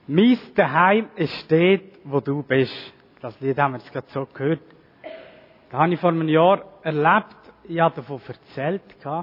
Mein Daheim ist dort, wo du bist. Das Lied haben wir jetzt gerade so gehört. Das habe ich vor einem Jahr erlebt. Ich habe davon erzählt.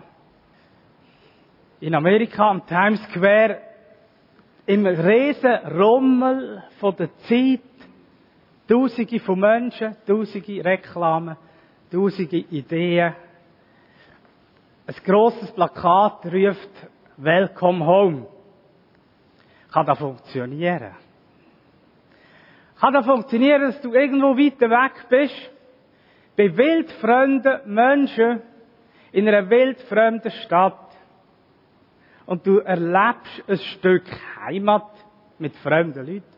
In Amerika am Times Square, im riesen Rummel von der Zeit, Tausende von Menschen, Tausende Reklamen, Tausende Ideen. Ein grosses Plakat ruft Welcome Home. Kann das funktionieren? Kann das funktionieren, dass du irgendwo weiter weg bist? Bei wildfremden Menschen in einer wildfremden Stadt. Und du erlebst ein Stück Heimat mit fremden Leuten.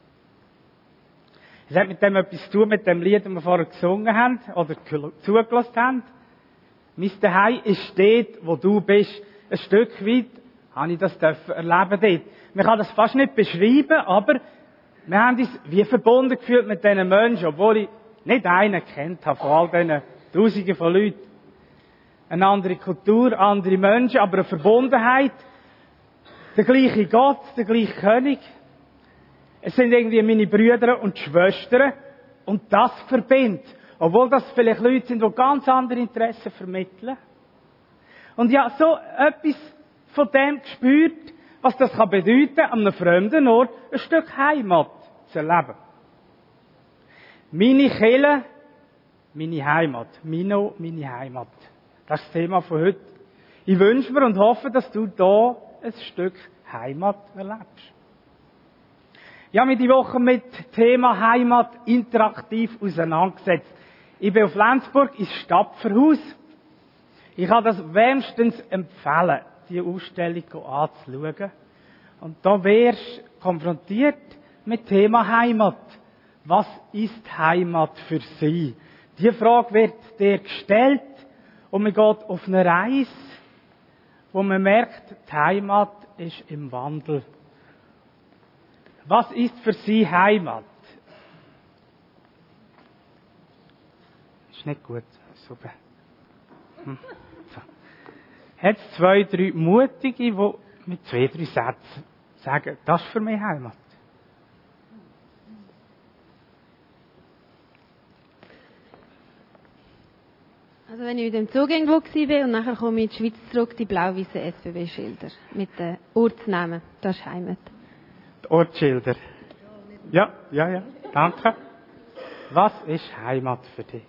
Es hat mit dem etwas zu tun, mit dem Lied, das wir vorher gesungen haben oder zugelassen haben. Mein Zuhause ist dort, wo du bist. Ein Stück weit habe ich das erleben dort. Man kann das fast nicht beschreiben, aber wir haben uns wie verbunden gefühlt mit diesen Menschen, obwohl ich nicht einen kennt habe von all diesen Tausenden von Leuten. Eine andere Kultur, andere Menschen, aber eine Verbundenheit. Der gleiche Gott, der gleiche König. Es sind irgendwie meine Brüder und Schwestern. Und das verbindet. Obwohl das vielleicht Leute sind, die ganz andere Interessen vermitteln. Und ja, so etwas von dem gespürt, was das kann bedeuten, an einem fremden Ort ein Stück Heimat zu erleben. Meine Kirche, meine Heimat. Mino, meine Heimat. Das ist das Thema von heute. Ich wünsche mir und hoffe, dass du da ein Stück Heimat erlebst. Ich habe mich die Woche mit dem Thema Heimat interaktiv auseinandergesetzt. Ich bin auf Lenzburg ins Stapferhaus. Ich kann das wärmstens empfehlen, die Ausstellung anzuschauen. Und da wirst du konfrontiert mit dem Thema Heimat. Was ist Heimat für Sie? Diese Frage wird dir gestellt und man geht auf eine Reise, wo man merkt, die Heimat ist im Wandel. Was ist für Sie Heimat? Ist nicht gut. Super. So. Hat es 2, 3 Mutige, die mit 2, 3 Sätzen sagen, das ist für mich Heimat? Also wenn ich mit dem Zug irgendwo war und nachher komme ich in die Schweiz zurück, die blau-weißen SBB-Schilder mit den Ortsnamen, das ist Heimat. Die Ortsschilder. Ja, danke. Was ist Heimat für dich?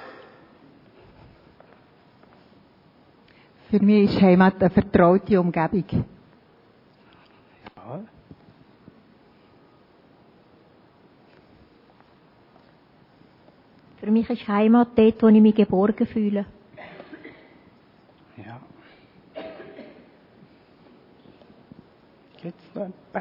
Für mich ist Heimat eine vertraute Umgebung. Ja. Für mich ist Heimat dort, wo ich mich geborgen fühle. Ja. Gibt's noch jemanden?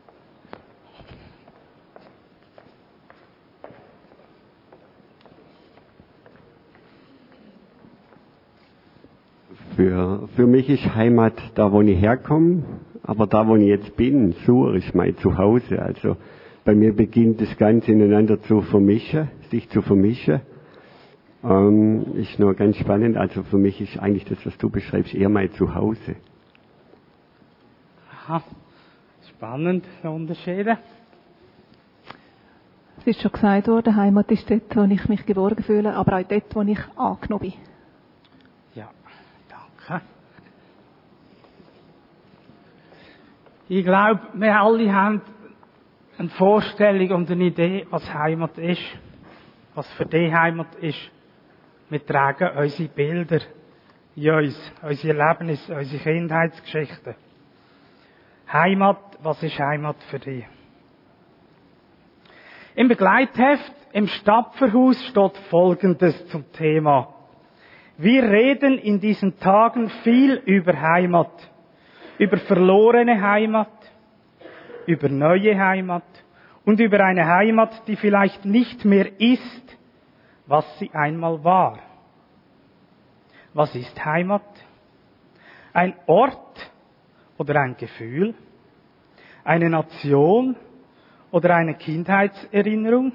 Für mich ist Heimat da, wo ich herkomme, aber da, wo ich jetzt bin, Sur ist mein Zuhause. Also bei mir beginnt das Ganze ineinander zu vermischen, sich zu vermischen. Ist nur ganz spannend. Also für mich ist eigentlich das, was du beschreibst, eher mein Zuhause. Aha, spannend, Unterschiede. Es ist schon gesagt worden, Heimat ist dort, wo ich mich geborgen fühle, aber auch dort, wo ich angenommen bin. Ja, danke. Ich glaube, wir alle haben eine Vorstellung und eine Idee, was Heimat ist. Was für die Heimat ist. Wir tragen unsere Bilder in uns, unsere Erlebnisse, unsere Kindheitsgeschichten. Heimat, was ist Heimat für dich? Im Begleitheft im Stapferhaus steht Folgendes zum Thema. Wir reden in diesen Tagen viel über Heimat, über verlorene Heimat, über neue Heimat und über eine Heimat, die vielleicht nicht mehr ist, was sie einmal war. Was ist Heimat? Ein Ort oder ein Gefühl? Eine Nation oder eine Kindheitserinnerung?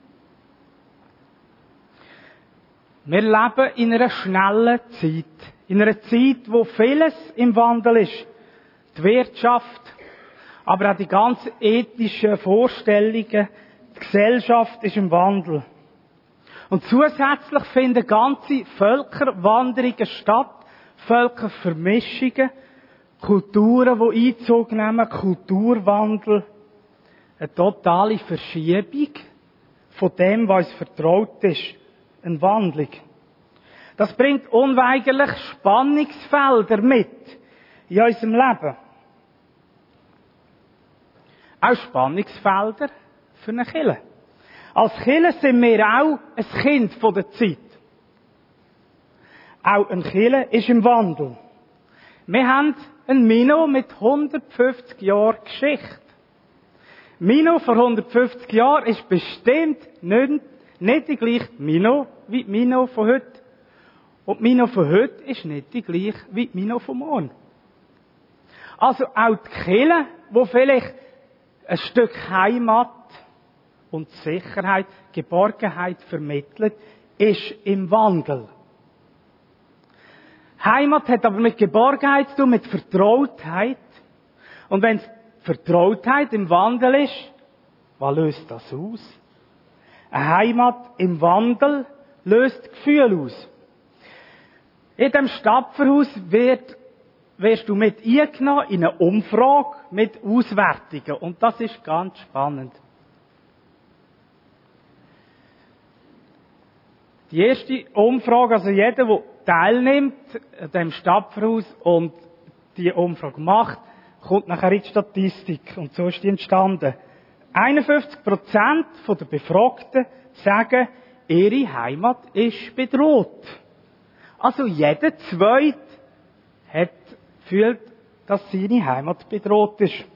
Wir leben in einer schnellen Zeit. In einer Zeit, wo vieles im Wandel ist. Die Wirtschaft, Aber auch die ganzen ethischen Vorstellungen, die Gesellschaft ist im Wandel. Und zusätzlich finden ganze Völkerwanderungen statt, Völkervermischungen, Kulturen, die Einzug nehmen, Kulturwandel, eine totale Verschiebung von dem, was uns vertraut ist, eine Wandlung. Das bringt unweigerlich Spannungsfelder mit in unserem Leben. Auch Spannungsfelder für eine Kirche. Als Kirche sind wir auch ein Kind von der Zeit. Auch eine Kirche ist im Wandel. Wir haben ein Mino mit 150 Jahren Geschichte. Mino vor 150 Jahren ist bestimmt nicht die gleiche Mino wie die Mino von heute. Und die Mino von heute ist nicht die gleiche wie die Mino von morgen. Also auch die Kirche, die vielleicht ein Stück Heimat und Sicherheit, Geborgenheit vermittelt, ist im Wandel. Heimat hat aber mit Geborgenheit zu tun, mit Vertrautheit. Und wenn Vertrautheit im Wandel ist, was löst das aus? Eine Heimat im Wandel löst Gefühl aus. In dem Stapferhaus wirst du mit eingenommen in eine Umfrage mit Auswertungen. Und das ist ganz spannend. Die erste Umfrage, also jeder, der teilnimmt an dem Stapferhaus und die Umfrage macht, kommt nachher in die Statistik. Und so ist die entstanden. 51% der Befragten sagen, ihre Heimat ist bedroht. Also jeder Zweite fühlt, dass seine Heimat bedroht ist.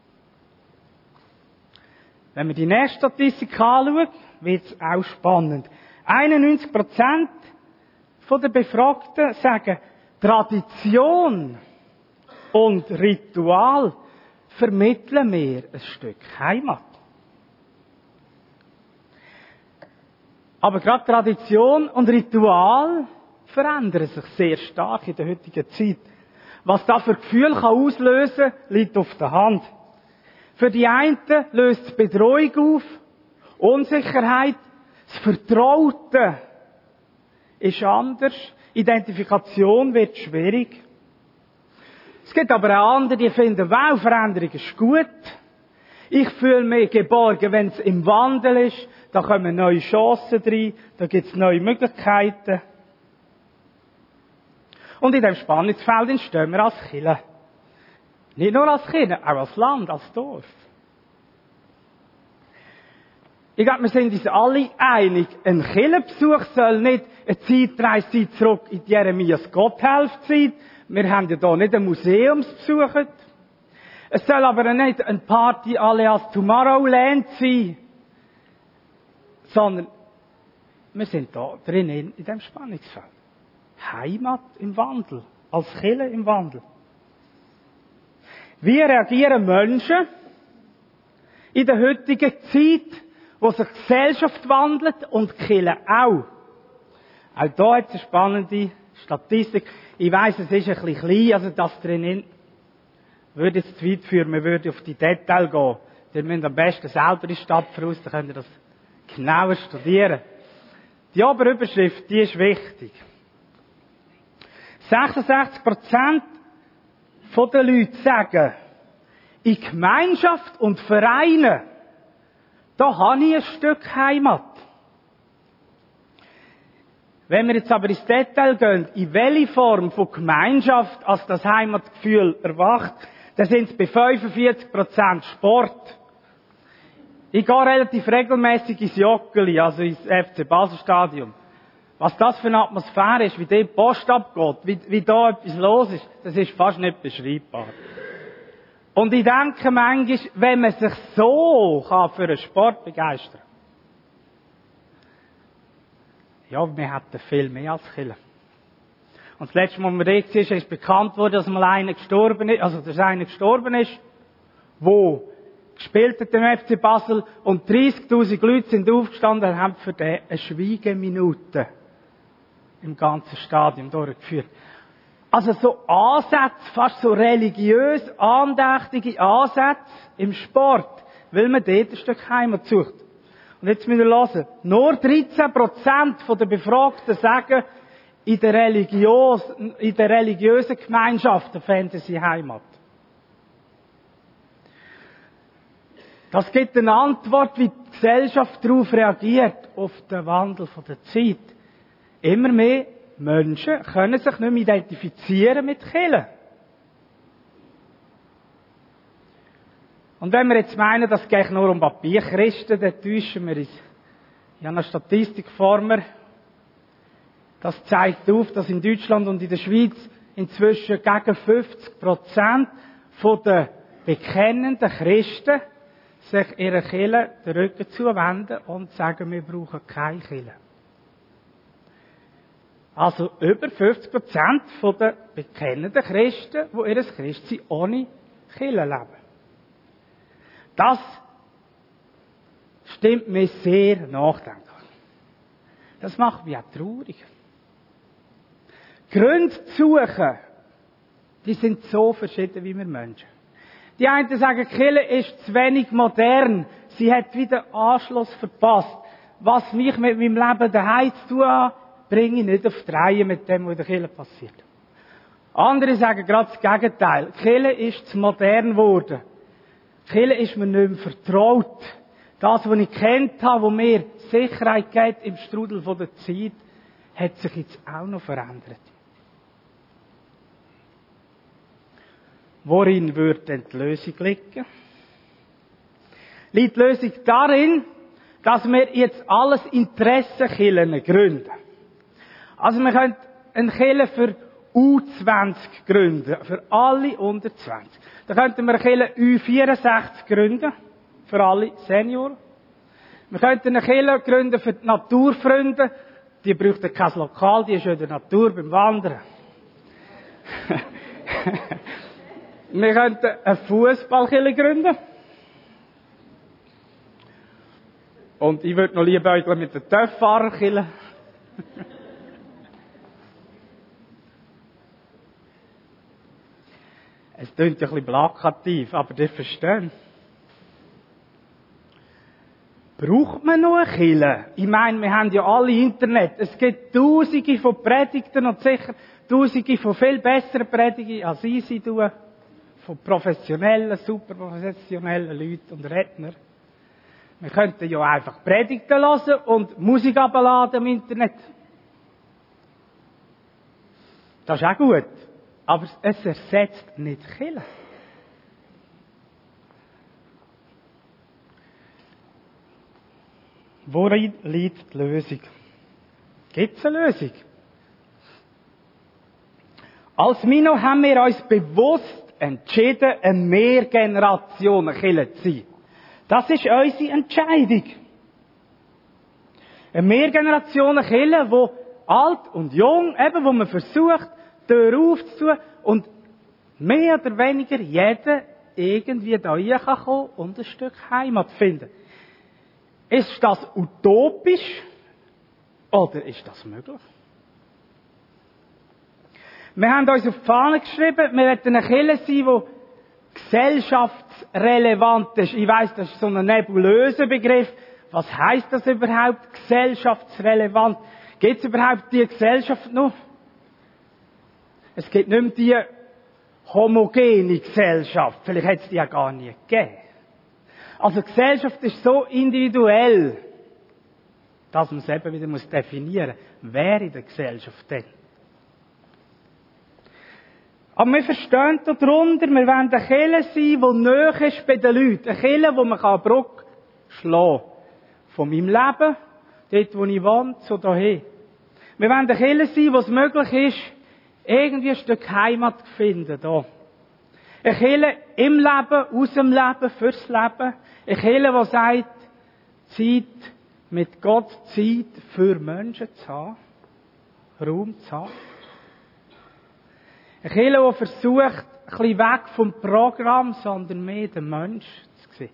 Wenn wir die nächste Statistik anschauen, wird es auch spannend. 91% der Befragten sagen, Tradition und Ritual vermitteln mir ein Stück Heimat. Aber gerade Tradition und Ritual verändern sich sehr stark in der heutigen Zeit. Was da für Gefühl auslösen kann, liegt auf der Hand. Für die einen löst es Bedrohung auf, Unsicherheit, das Vertraute ist anders, Identifikation wird schwierig. Es gibt aber auch andere, die finden, wow, Veränderung ist gut. Ich fühle mich geborgen, wenn es im Wandel ist, da kommen neue Chancen rein, da gibt es neue Möglichkeiten. Und in diesem Spannungsfeld entstehen wir als Kirche. Nicht nur als Kirche, auch als Land, als Dorf. Ich glaube, wir sind uns alle einig, ein Kirchenbesuch soll nicht eine Zeitreise sein zurück in die Jeremias Gotthelf-Zeit. Wir haben ja hier nicht ein Museumsbesuch. Es soll aber nicht ein Party alias Tomorrowland sein, sondern wir sind da drinnen in diesem Spannungsfeld. Heimat im Wandel, als Kirche im Wandel. Wie reagieren Menschen in der heutigen Zeit, wo sich die Gesellschaft wandelt und die Kirche auch? Auch da hat es eine spannende Statistik. Ich weiss, es ist ein bisschen klein, also das drinnen würde jetzt zu weit führen, wir würden auf die Details gehen. Ihr müsst am besten selber in die Stadt voraus, dann könnt ihr das genauer studieren. Die Oberüberschrift, die ist wichtig. 66% der Leute sagen, in Gemeinschaft und Vereinen, da habe ich ein Stück Heimat. Wenn wir jetzt aber ins Detail gehen, in welche Form von Gemeinschaft als das Heimatgefühl erwacht, dann sind es bei 45% Sport. Ich gehe relativ regelmäßig ins Joggeli, also ins FC Basel Stadion. Was das für eine Atmosphäre ist, wie die Post abgeht, wie da etwas los ist, das ist fast nicht beschreibbar. Und ich denke manchmal, wenn man sich so für einen Sport begeistern kann, ja, wir hätten viel mehr als Kirche. Und das letzte Mal, als wir dort waren, ist bekannt worden, dass mal einer gestorben ist, der gespielt hat im FC Basel und 30.000 Leute sind aufgestanden und haben für den eine Schweigeminute im ganzen Stadion durchgeführt. Also so Ansätze, fast so religiös andächtige Ansätze im Sport, weil man dort ein Stück Heimat sucht. Und jetzt müssen wir hören, nur 13% der Befragten sagen, in der religiösen Gemeinschaften fänden sie Heimat. Das gibt eine Antwort, wie die Gesellschaft darauf reagiert, auf den Wandel der Zeit. Immer mehr Menschen können sich nicht mehr identifizieren mit Kirche. Und wenn wir jetzt meinen, das geht nur um Papierchristen, dann täuschen wir uns. Ich habe eine Statistik vor mir. Das zeigt auf, dass in Deutschland und in der Schweiz inzwischen gegen 50% der bekennenden Christen sich ihrer Kirche den Rücken zuwenden und sagen, wir brauchen keine Kirche. Also über 50% der bekennenden Christen, die ihr Christsein ohne Kirche leben. Das stimmt mir sehr nachdenklich. Das macht mich auch traurig. Gründe zu suchen, die sind so verschieden wie wir Menschen. Die einen sagen, die Kirche ist zu wenig modern. Sie hat wieder Anschluss verpasst. Was mich mit meinem Leben daheim zu tun hat, bringe ich nicht auf die Reihe mit dem, was in der Kirche passiert. Andere sagen gerade das Gegenteil. Die Kirche ist zu modern geworden. Die Kirche ist mir nicht mehr vertraut. Das, was ich kennt habe, was mir Sicherheit gibt im Strudel der Zeit, hat sich jetzt auch noch verändert. Worin würde denn die Lösung liegen? Liegt die Lösung darin, dass wir jetzt alles Interessenkirchen gründen. Also wir können eine Kirche für U20 gründen, für alle unter 20. Dann könnten wir eine Kirche U64 gründen, für alle Senioren. Wir könnten eine Kirche gründen für die Naturfreunde, die bräuchten kein Lokal, die ist in der Natur beim Wandern. Wir könnten eine Fußballkirche gründen. Und ich würde noch lieber mit der Töffahrerkirche. Es klingt ja ein bisschen plakativ, aber ihr versteht. Braucht man noch eine Kirche? Ich meine, wir haben ja alle Internet. Es gibt Tausende von Predigten und sicher Tausende von viel besseren Predigten, als ich sie tue. Von professionellen, super professionellen Leuten und Rednern. Wir könnten ja einfach Predigten hören und Musik abladen im Internet. Das ist auch gut. Aber es ersetzt nicht Kirche. Worin liegt die Lösung? Gibt es eine Lösung? Als Mino haben wir uns bewusst entschieden, eine Mehrgenerationen-Kirche zu sein. Das ist unsere Entscheidung. Eine Mehrgenerationen-Kirche, wo alt und jung, eben, wo man versucht, Tür aufzutun und mehr oder weniger jeder irgendwie da rein kann kommen und ein Stück Heimat finden. Ist das utopisch oder ist das möglich? Wir haben uns auf die Fahne geschrieben, wir wollen eine Kirche sein, die gesellschaftsrelevant ist. Ich weiss, das ist so ein nebulöser Begriff. Was heisst das überhaupt, gesellschaftsrelevant? Gibt es überhaupt die Gesellschaft noch? Es gibt nicht mehr die homogene Gesellschaft. Vielleicht hat es die ja gar nie gegeben. Also Gesellschaft ist so individuell, dass man es eben wieder definieren muss. Wer in der Gesellschaft denn? Aber wir verstehen darunter, wir wollen eine Kirche sein, die nahe ist bei den Leuten. Eine Kirche, wo man eine Brücke schlagen kann. Von meinem Leben, dort wo ich wohne, zu dahin. Wir wollen eine Kirche sein, wo es möglich ist, irgendwie ein Stück Heimat zu finden. Hier. Eine Kirche im Leben, aus dem Leben, fürs Leben. Eine Kirche, die sagt, Zeit mit Gott, Zeit für Menschen zu haben. Raum zu haben. Eine Kirche, die versucht, ein bisschen weg vom Programm, sondern mehr den Mensch zu sehen.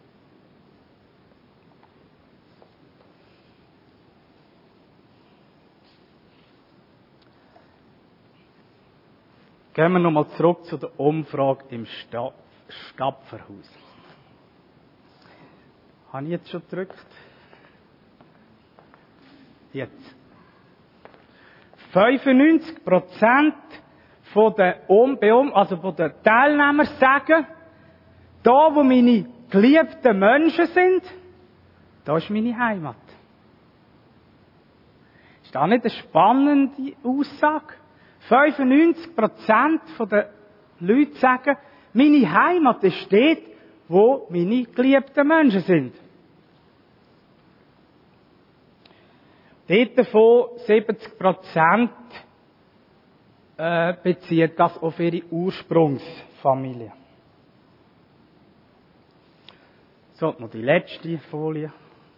Gehen wir nochmal zurück zu der Umfrage im Stapferhaus. Habe ich jetzt schon gedrückt? Jetzt. 95% von den Teilnehmern sagen, da wo meine geliebten Menschen sind, da ist meine Heimat. Ist das nicht eine spannende Aussage? 95% der Leute sagen, meine Heimat ist dort, wo meine geliebten Menschen sind. Dort davon 70% beziehen das auf ihre Ursprungsfamilie. So, noch die letzte Folie.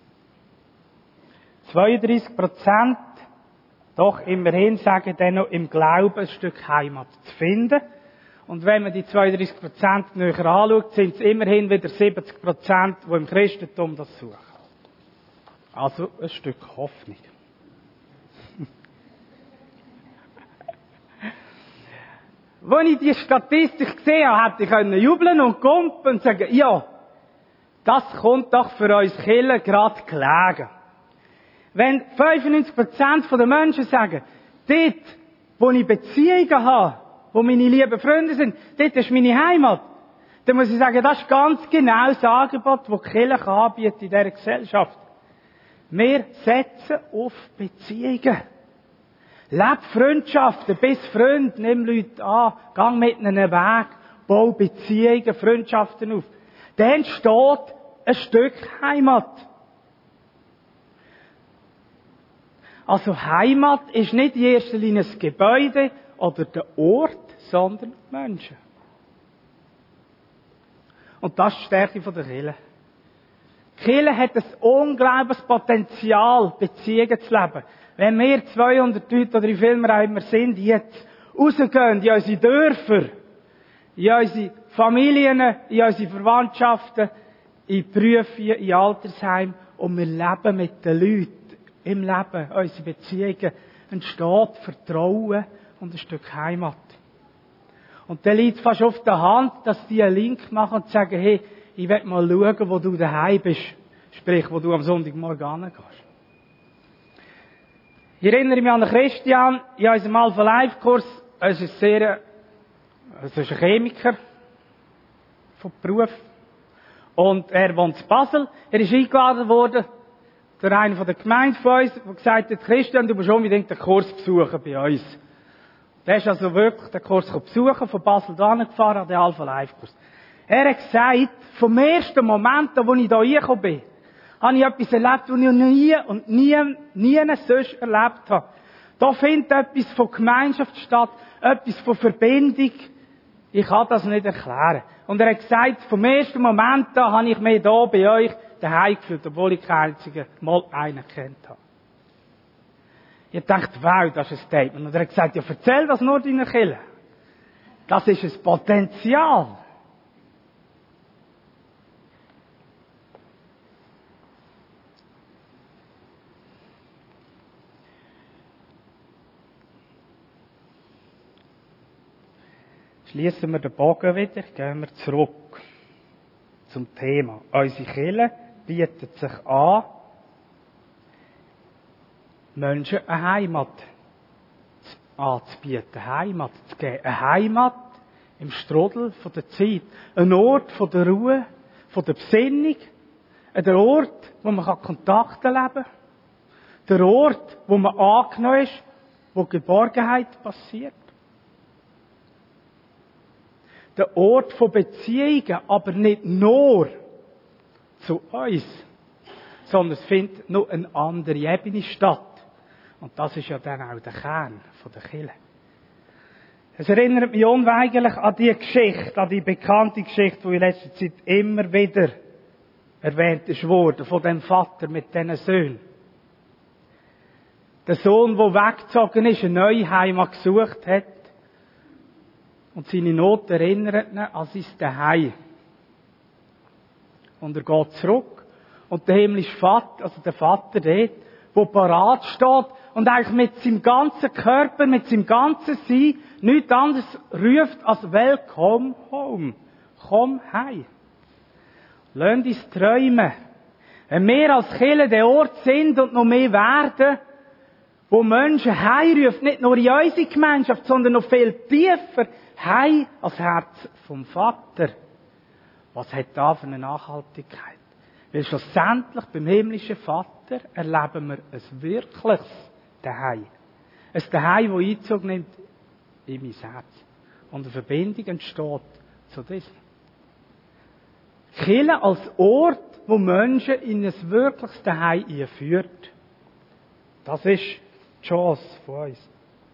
32% doch immerhin sagen dann noch im Glauben ein Stück Heimat zu finden. Und wenn man die 32% näher anschaut, sind es immerhin wieder 70%, die im Christentum das suchen. Also ein Stück Hoffnung. Als ich die Statistik gesehen habe, hätte ich jubeln und kumpen und sagen, ja, das kommt doch für uns Kirchen gerade gelegen. Wenn 95% der Menschen sagen, dort, wo ich Beziehungen habe, wo meine lieben Freunde sind, dort ist meine Heimat, dann muss ich sagen, das ist ganz genau das Angebot, das die Kirche anbietet in dieser Gesellschaft. Wir setzen auf Beziehungen. Leb Freundschaften, bist Freund, nimm Leute an, gang mit ihnen Weg, bau Beziehungen, Freundschaften auf. Dann entsteht ein Stück Heimat. Also Heimat ist nicht in erster Linie das Gebäude oder der Ort, sondern Menschen. Und das ist die Stärke der Kirche. Die Kirche hat ein unglaubliches Potenzial, Beziehungen zu leben. Wenn wir 200 Leute oder wie viel wir auch immer sind, jetzt rausgehen in unsere Dörfer, in unsere Familien, in unsere Verwandtschaften, in Berufe, in Altersheimen und wir leben mit den Leuten im Leben, unsere Beziehungen, entsteht Vertrauen und ein Stück Heimat. Und dann liegt es fast auf der Hand, dass die einen Link machen und sagen, hey, ich will mal schauen, wo du daheim bist. Sprich, wo du am Sonntagmorgen hingehst. Ich erinnere mich an einen Christian in unserem Alpha-Life-Kurs. Er ist ein Chemiker von Beruf. Und er wohnt in Basel. Er ist eingeladen worden durch einen von der Gemeinde von uns, der gesagt hat, Christian, du musst unbedingt den Kurs besuchen bei uns. Der ist also wirklich den Kurs besuchen, von Basel da gefahren, an den Alpha-Life-Kurs. Er hat gesagt, vom ersten Moment, wo ich hier reingekommen bin, habe ich etwas erlebt, was ich nie sonst erlebt habe. Da findet etwas von Gemeinschaft statt, etwas von Verbindung. Ich kann das nicht erklären. Und er hat gesagt, vom ersten Moment an habe ich mich hier bei euch daheim gefühlt, obwohl ich keinen einzigen Mal einen kennt habe. Ich dachte, wow, das ist ein Statement. Und er hat gesagt, ja, erzähl das nur deinen Kindern. Das ist ein Potenzial. Schließen wir den Bogen wieder, gehen wir zurück zum Thema. Unsere Kirche bietet sich an, Menschen eine Heimat anzubieten, Heimat zu geben. Eine Heimat im Strudel von der Zeit. Ein Ort von der Ruhe, von der Besinnung. Ein Ort, wo man Kontakte leben kann. Der Ort, wo man angenommen ist, wo Geborgenheit passiert. Der Ort von Beziehungen, aber nicht nur zu uns, sondern es findet noch eine andere Ebene statt. Und das ist ja dann auch der Kern der Kirche. Es erinnert mich unweigerlich an die Geschichte, an die bekannte Geschichte, die in letzter Zeit immer wieder erwähnt ist worden, von dem Vater mit diesen Söhnen. Der Sohn, der weggezogen ist, eine neue Heimat gesucht hat, und seine Not erinnert ihn an sein Daheim. Und er geht zurück. Und der himmlische Vater, also der Vater dort, der parat steht, und eigentlich mit seinem ganzen Körper, mit seinem ganzen Sein nichts anderes ruft als Welcome home. Komm heim. Lasst uns träumen. Wenn wir als Kirche der Ort sind und noch mehr werden, wo Menschen heimrufen, nicht nur in unsere Gemeinschaft, sondern noch viel tiefer, heim als Herz vom Vater. Was hat da für eine Nachhaltigkeit? Weil schlussendlich beim himmlischen Vater erleben wir ein wirkliches Daheim. Ein Daheim, das Einzug nimmt in mein Herz. Und eine Verbindung entsteht zu diesem. Kirche als Ort, wo Menschen in ein wirkliches Daheim einführt. Das ist die Chance von uns.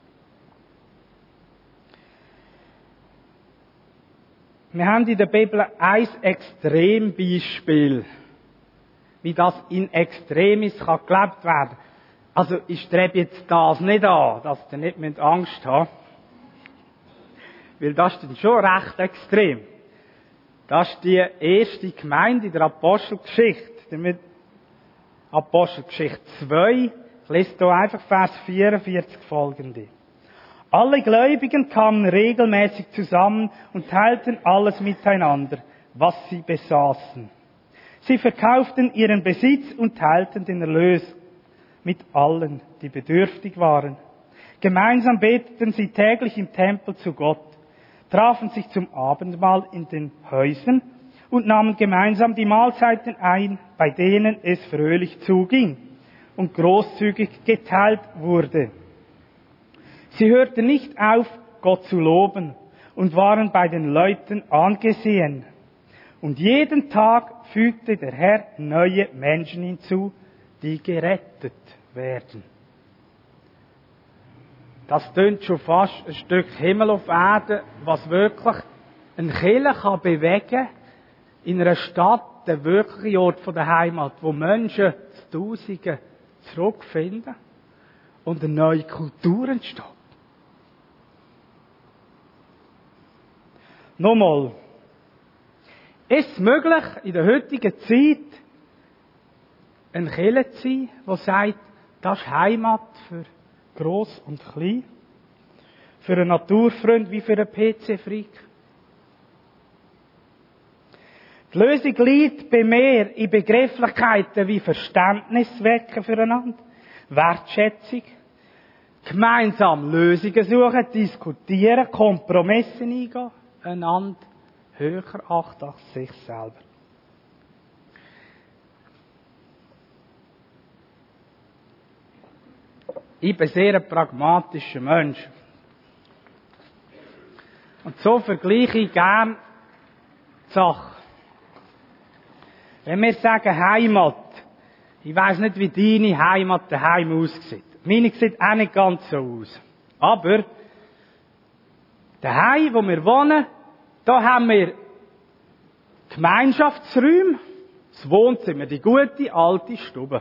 Wir haben in der Bibel ein Extrembeispiel, wie das in Extremis kann gelebt werden. Also ich strebe jetzt das nicht an, dass ihr nicht Angst habt. Weil das ist dann schon recht extrem. Das ist die erste Gemeinde in der Apostelgeschichte. Damit Apostelgeschichte 2. Ich lese hier einfach Vers 44 folgende. Alle Gläubigen kamen regelmäßig zusammen und teilten alles miteinander, was sie besaßen. Sie verkauften ihren Besitz und teilten den Erlös mit allen, die bedürftig waren. Gemeinsam beteten sie täglich im Tempel zu Gott, trafen sich zum Abendmahl in den Häusern und nahmen gemeinsam die Mahlzeiten ein, bei denen es fröhlich zuging und großzügig geteilt wurde. Sie hörten nicht auf, Gott zu loben und waren bei den Leuten angesehen. Und jeden Tag fügte der Herr neue Menschen hinzu, die gerettet werden. Das tönt schon fast ein Stück Himmel auf Erde, was wirklich eine Kirche kann bewegen in einer Stadt, der wirkliche Ort der Heimat, wo Menschen zu Tausenden zurückfinden und eine neue Kultur entsteht. Nochmal. Ist es möglich, in der heutigen Zeit eine Kirche zu sein, die sagt, das ist Heimat für Gross und Klein, für einen Naturfreund wie für einen PC-Freak? Die Lösung liegt bei mir in Begrifflichkeiten wie Verständnis wecken füreinander, Wertschätzung, gemeinsam Lösungen suchen, diskutieren, Kompromisse eingehen, einander höher achten als sich selber. Ich bin sehr ein pragmatischer Mensch. Und so vergleiche ich gerne die Sache. Wenn wir sagen Heimat, ich weiss nicht, wie deine Heimat daheim aussieht. Meine sieht auch nicht ganz so aus. Aber daheim, wo wir wohnen, da haben wir Gemeinschaftsräume, das Wohnzimmer, die gute alte Stube.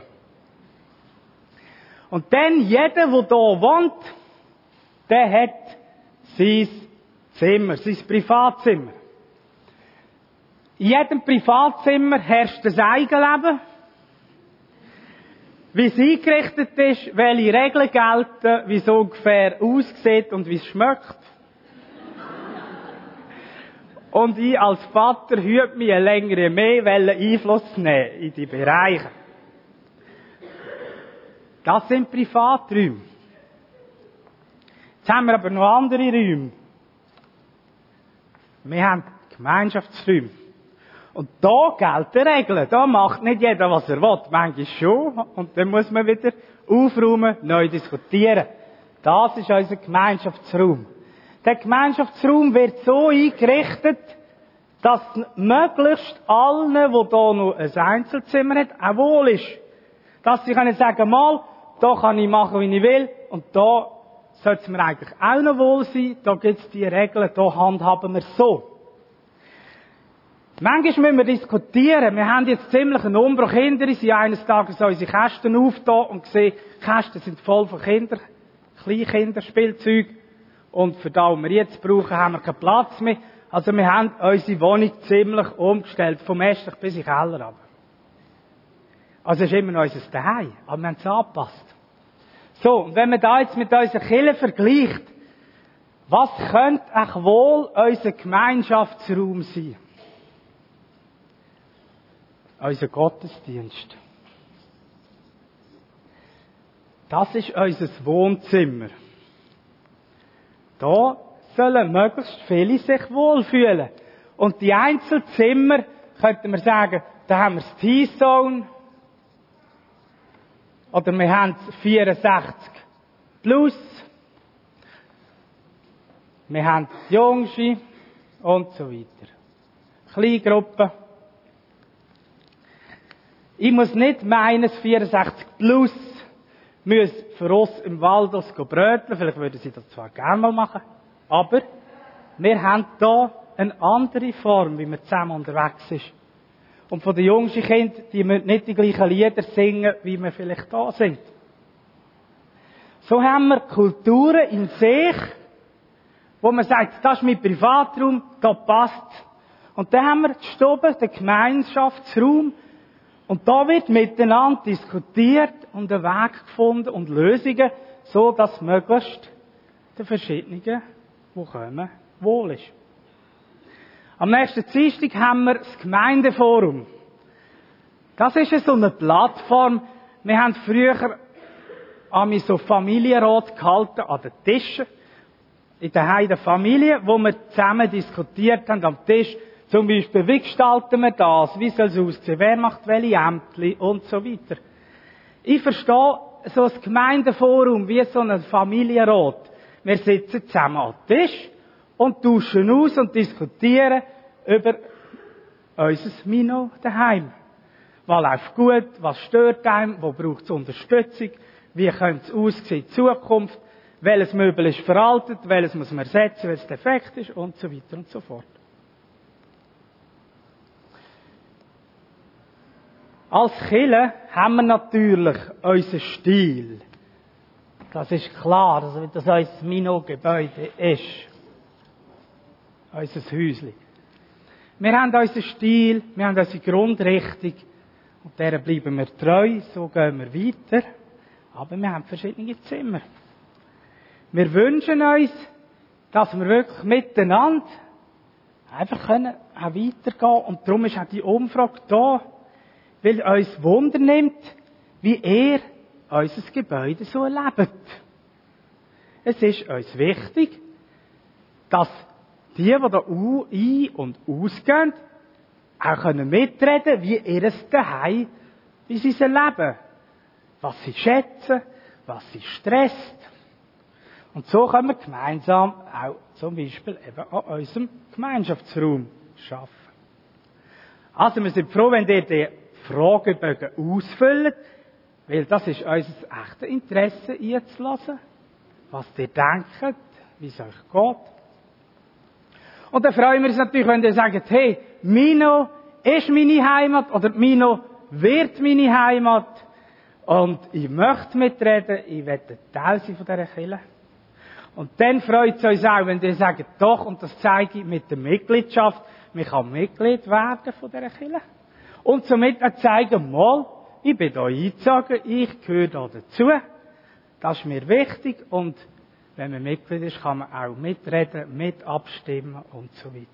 Und dann jeder, der hier wohnt, der hat sein Zimmer, sein Privatzimmer. In jedem Privatzimmer herrscht das Eigenleben. Wie es eingerichtet ist, welche Regeln gelten, wie es ungefähr aussieht und wie es schmeckt. Und ich als Vater hüte mich länger mehr, Einfluss nehmen in die Bereiche. Das sind Privaträume. Jetzt haben wir aber noch andere Räume. Wir haben Gemeinschaftsräume. Und da gelten Regeln. Da macht nicht jeder, was er will. Manchmal schon. Und dann muss man wieder aufräumen, neu diskutieren. Das ist unser Gemeinschaftsraum. Der Gemeinschaftsraum wird so eingerichtet, dass möglichst allen, die hier noch ein Einzelzimmer haben, auch wohl ist. Dass sie können sagen, mal, da kann ich machen, wie ich will, und da sollte es mir eigentlich auch noch wohl sein, da gibt es die Regeln, da handhaben wir so. Manchmal müssen wir diskutieren. Wir haben jetzt ziemlich einen Umbruch hinter uns. Ich habe eines Tages unsere Kästen aufgetan und gesehen, die Kästen sind voll von Kleinkinderspielzeug. Und für das, was wir jetzt brauchen, haben wir keinen Platz mehr. Also wir haben unsere Wohnung ziemlich umgestellt, vom Esstisch bis in den Keller runter. Also es ist immer noch unser Zuhause, aber wir haben es angepasst. So, und wenn man da jetzt mit unserer Kirche vergleicht, was könnte auch wohl unser Gemeinschaftsraum sein? Unser Gottesdienst. Das ist unser Wohnzimmer. Da sollen möglichst viele sich wohlfühlen. Und die Einzelzimmer, könnte man sagen, da haben wir das T-Zone. Oder wir haben 64 plus. Wir haben die Jungschi und so weiter. Kleingruppen. Ich muss nicht meinen, das 64 plus müssen für uns im Waldos bröteln. Vielleicht würden sie das zwar gerne mal machen. Aber wir haben hier eine andere Form, wie man zusammen unterwegs ist. Und von den jüngsten Kindern, die müssen nicht die gleichen Lieder singen, wie wir vielleicht da sind. So haben wir Kulturen in sich, wo man sagt, das ist mein Privatraum, da passt. Und dann haben wir die Stube, den Gemeinschaftsraum. Und da wird miteinander diskutiert und ein Weg gefunden und Lösungen, so dass möglichst den verschiedenen, die kommen, wohl ist. Am nächsten Dienstag haben wir das Gemeindeforum. Das ist so eine Plattform. Wir haben früher so Familienrat gehalten an den Tischen. In der Familie, wo wir zusammen diskutiert haben am Tisch. Zum Beispiel, wie gestalten wir das? Wie soll es aussehen? Wer macht welche Ämter? Und so weiter. Ich verstehe so ein Gemeindeforum wie so ein Familienrat. Wir sitzen zusammen am Tisch und tauschen aus und diskutieren über unser Mino daheim. Was läuft gut? Was stört einem? Wo braucht es Unterstützung? Wie könnte es aussehen in Zukunft? Welches Möbel ist veraltet? Welches muss man ersetzen? Welches defekt ist? Und so weiter und so fort. Als Kirche haben wir natürlich unseren Stil. Das ist klar, dass das unser Mino-Gebäude ist. Unser Häuschen. Wir haben unseren Stil, wir haben unsere Grundrichtung. Und der bleiben wir treu, so gehen wir weiter. Aber wir haben verschiedene Zimmer. Wir wünschen uns, dass wir wirklich miteinander einfach können auch weitergehen. Und darum ist auch die Umfrage da, weil uns Wunder nimmt, wie ihr unser Gebäude so erlebt. Es ist uns wichtig, dass die da ein- und ausgehen, auch mitreden können, wie ihr es daheim, wie sie es erleben. Was sie schätzen, was sie stresst. Und so können wir gemeinsam auch zum Beispiel eben an unserem Gemeinschaftsraum arbeiten. Also wir sind froh, wenn ihr den Fragebögen ausfüllt, weil das ist unser echtes Interesse, einzulassen, was ihr denkt, wie es euch geht. Und dann freuen wir uns natürlich, wenn ihr sagt, hey, Mino ist meine Heimat oder Mino wird meine Heimat und ich möchte mitreden, ich möchte Teil sein von dieser Kirche. Und dann freut es uns auch, wenn ihr sagt, doch, und das zeige ich mit der Mitgliedschaft, man kann Mitglied werden von dieser Kirche. Und somit auch zeigen, mal, ich bin da eingezogen, ich gehöre da dazu. Das ist mir wichtig und wenn man Mitglied ist, kann man auch mitreden, mit abstimmen und so weiter.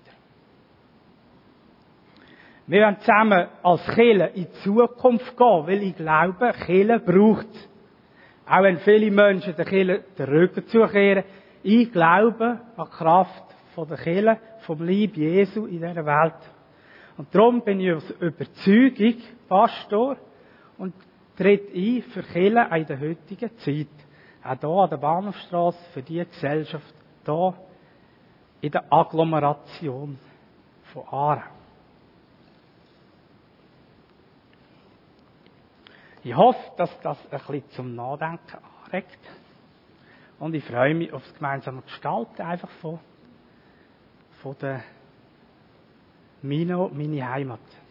Wir werden zusammen als Kirche in die Zukunft gehen, weil ich glaube, Kirche braucht es. Auch wenn viele Menschen der Kirche den Rücken zukehren. Ich glaube an die Kraft der Kirche, vom Leib Jesu in dieser Welt. Und darum bin ich aus Überzeugung Pastor und tritt ein für Kirche in der heutigen Zeit. Auch hier an der Bahnhofstrasse, für die Gesellschaft, hier in der Agglomeration von Aarau. Ich hoffe, dass das ein bisschen zum Nachdenken anregt. Und ich freue mich auf das gemeinsame Gestalten einfach von der Mino, meine Heimat.